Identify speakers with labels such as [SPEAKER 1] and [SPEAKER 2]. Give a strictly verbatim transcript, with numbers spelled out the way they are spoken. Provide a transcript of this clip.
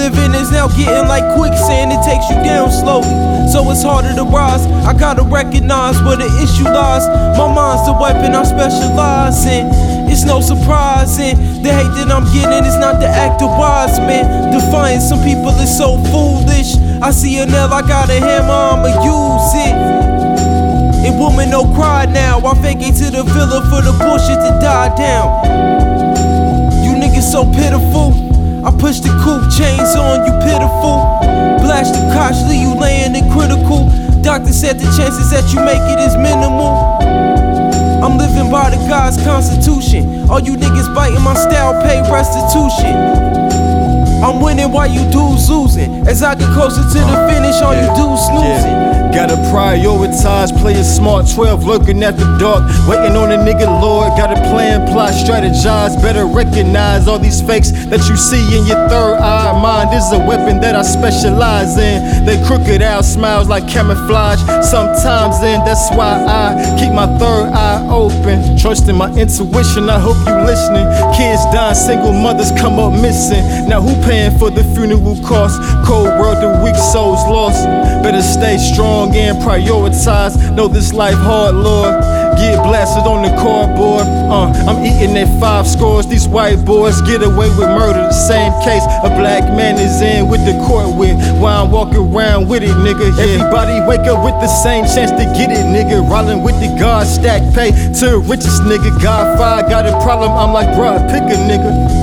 [SPEAKER 1] Living is now getting like quicksand, it takes you down slowly, so it's harder to rise. I gotta recognize where the issue lies. My mind's the weapon I specialize in. It's no surprising, the hate that I'm getting is not the act of wise man. Defiant some people is so foolish. I see a nail, I got a hammer, I'ma use it. And woman don't cry now, I fake it to the villa for the bullshit to die down. You niggas so pitiful, I push the coupe chains on you pitiful. Blast the cops, leave you laying in critical. Doctor said the chances that you make it is minimal. I'm living by the God's constitution. All you niggas biting my style, pay restitution. I'm winning while you dudes losing. As I get closer to the finish, all you dudes snoozing.
[SPEAKER 2] Yeah. Gotta prioritize, play a smart twelve, lurking at the dark, waiting on a nigga Lord. Gotta plan, plot, strategize, better recognize all these fakes that you see in your third eye. Mind is a weapon that I specialize in. They crooked out smiles like camouflage. Sometimes then that's why I keep my third eye open, trusting my intuition. I hope you listening. Kids dying, single mothers come up missing. Now who paying for the funeral costs? Cold world, the weak souls lost. Better stay strong and prioritize. Know this life hard, Lord. Get blasted on the cardboard. Uh, I'm eating at five scores. These white boys get away with murder. The same case a black man is in with the court with. While I'm walking around with it, nigga. Yeah. Everybody wake up with the same chance to get it, nigga. Rollin' with the God stack pay to the richest nigga. God five got a problem. I'm like, bruh, pick a nigga.